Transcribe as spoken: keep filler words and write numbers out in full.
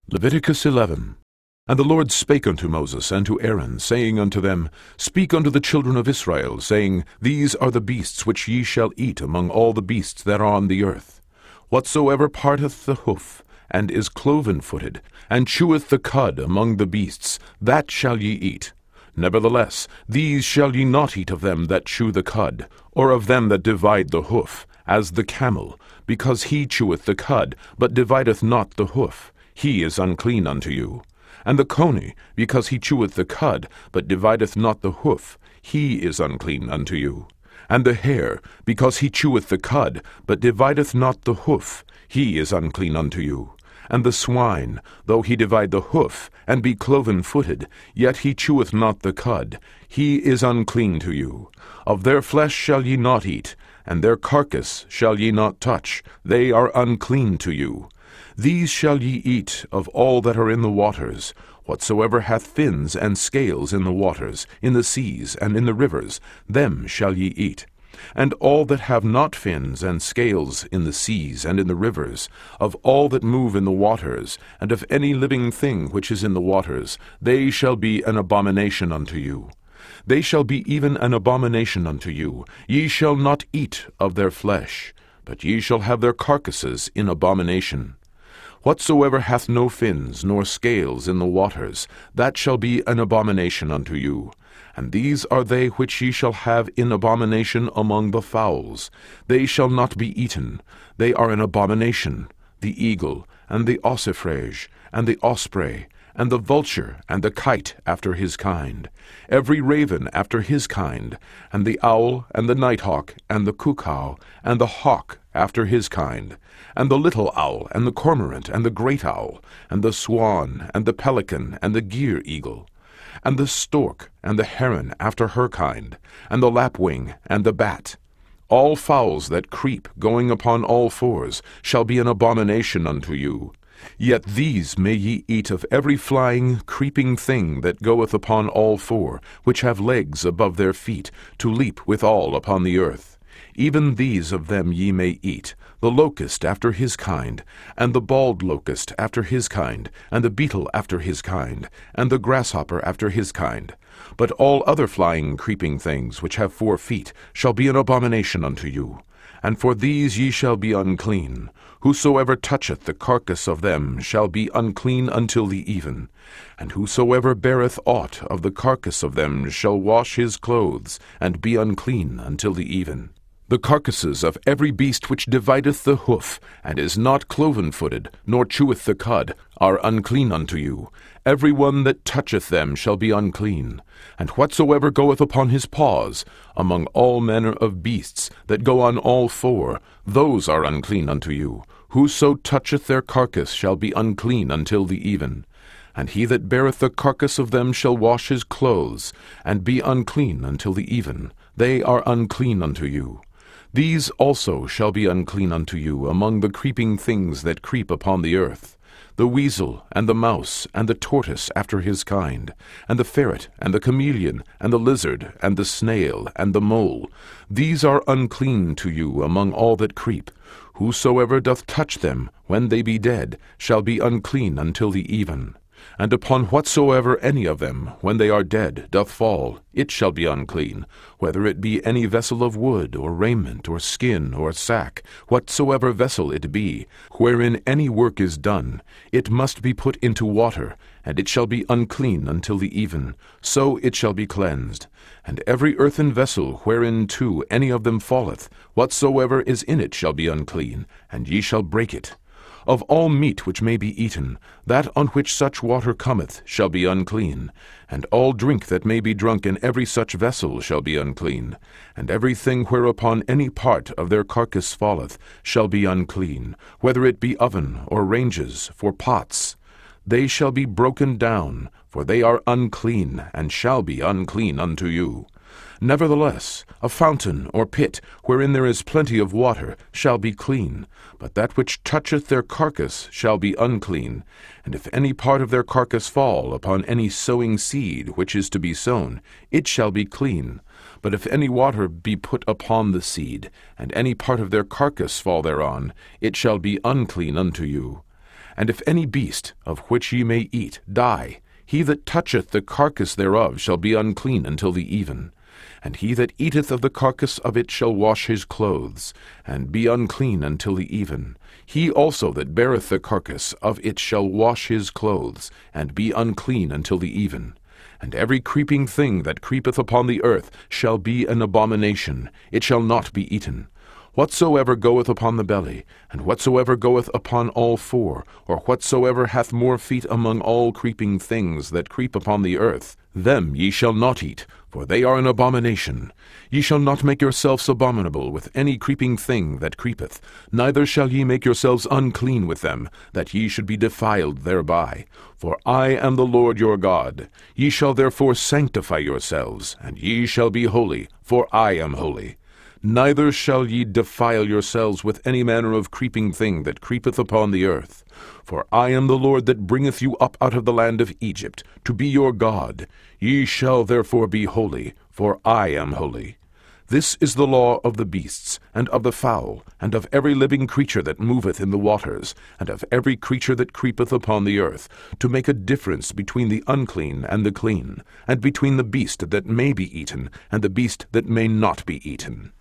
Leviticus eleven. And the Lord spake unto Moses and to Aaron, saying unto them, Speak unto the children of Israel, saying, These are the beasts which ye shall eat among all the beasts that are on the earth. Whatsoever parteth the hoof, and is cloven-footed, and cheweth the cud among the beasts, that shall ye eat. Nevertheless, these shall ye not eat of them that chew the cud, or of them that divide the hoof, as the camel, because he cheweth the cud, but divideth not the hoof. He is unclean unto you. And the coney, because he cheweth the cud, but divideth not the hoof, he is unclean unto you. And the hare, because he cheweth the cud, but divideth not the hoof, he is unclean unto you. And the swine, though he divide the hoof, and be cloven-footed, yet he cheweth not the cud, he is unclean to you. Of their flesh shall ye not eat, and their carcass shall ye not touch, they are unclean to you. These shall ye eat of all that are in the waters, whatsoever hath fins and scales in the waters, in the seas, and in the rivers, them shall ye eat. And all that have not fins and scales in the seas and in the rivers, of all that move in the waters, and of any living thing which is in the waters, they shall be an abomination unto you. They shall be even an abomination unto you. Ye shall not eat of their flesh, but ye shall have their carcasses in abomination. Whatsoever hath no fins nor scales in the waters, that shall be an abomination unto you. And these are they which ye shall have in abomination among the fowls. They shall not be eaten. They are an abomination: the eagle, and the ossifrage, and the osprey, and the vulture, and the kite after his kind, every raven after his kind, and the owl, and the nighthawk, and the cuckoo, and the hawk after his kind, and the little owl, and the cormorant, and the great owl, and the swan, and the pelican, and the gier eagle, and the stork, and the heron after her kind, and the lapwing, and the bat. All fowls that creep, going upon all fours, shall be an abomination unto you. Yet these may ye eat of every flying, creeping thing that goeth upon all four, which have legs above their feet, to leap withal upon the earth. Even these of them ye may eat, the locust after his kind, and the bald locust after his kind, and the beetle after his kind, and the grasshopper after his kind. But all other flying, creeping things which have four feet shall be an abomination unto you. And for these ye shall be unclean. Whosoever toucheth the carcass of them shall be unclean until the even. And whosoever beareth aught of the carcass of them shall wash his clothes, and be unclean until the even. The carcasses of every beast which divideth the hoof, and is not cloven-footed, nor cheweth the cud, are unclean unto you. Every one that toucheth them shall be unclean. And whatsoever goeth upon his paws, among all manner of beasts that go on all four, those are unclean unto you. Whoso toucheth their carcass shall be unclean until the even. And he that beareth the carcass of them shall wash his clothes, and be unclean until the even. They are unclean unto you. These also shall be unclean unto you among the creeping things that creep upon the earth, the weasel, and the mouse, and the tortoise after his kind, and the ferret, and the chameleon, and the lizard, and the snail, and the mole. These are unclean to you among all that creep. Whosoever doth touch them, when they be dead, shall be unclean until the even. And upon whatsoever any of them, when they are dead, doth fall, it shall be unclean, whether it be any vessel of wood, or raiment, or skin, or sack, whatsoever vessel it be, wherein any work is done, it must be put into water, and it shall be unclean until the even, so it shall be cleansed. And every earthen vessel whereinto any of them falleth, whatsoever is in it shall be unclean, and ye shall break it. Of all meat which may be eaten, that on which such water cometh shall be unclean, and all drink that may be drunk in every such vessel shall be unclean, and every thing whereupon any part of their carcass falleth shall be unclean, whether it be oven or ranges, for pots. They shall be broken down, for they are unclean, and shall be unclean unto you. Nevertheless, a fountain or pit, wherein there is plenty of water, shall be clean, but that which toucheth their carcass shall be unclean. And if any part of their carcass fall upon any sowing seed which is to be sown, it shall be clean. But if any water be put upon the seed, and any part of their carcass fall thereon, it shall be unclean unto you. And if any beast, of which ye may eat, die, he that toucheth the carcass thereof shall be unclean until the even. And he that eateth of the carcass of it shall wash his clothes, and be unclean until the even. He also that beareth the carcass of it shall wash his clothes, and be unclean until the even. And every creeping thing that creepeth upon the earth shall be an abomination, it shall not be eaten. Whatsoever goeth upon the belly, and whatsoever goeth upon all four, or whatsoever hath more feet among all creeping things that creep upon the earth, them ye shall not eat, for they are an abomination. Ye shall not make yourselves abominable with any creeping thing that creepeth, neither shall ye make yourselves unclean with them, that ye should be defiled thereby. For I am the Lord your God. Ye shall therefore sanctify yourselves, and ye shall be holy, for I am holy. Neither shall ye defile yourselves with any manner of creeping thing that creepeth upon the earth. For I am the Lord that bringeth you up out of the land of Egypt, to be your God. Ye shall therefore be holy, for I am holy. This is the law of the beasts, and of the fowl, and of every living creature that moveth in the waters, and of every creature that creepeth upon the earth, to make a difference between the unclean and the clean, and between the beast that may be eaten, and the beast that may not be eaten.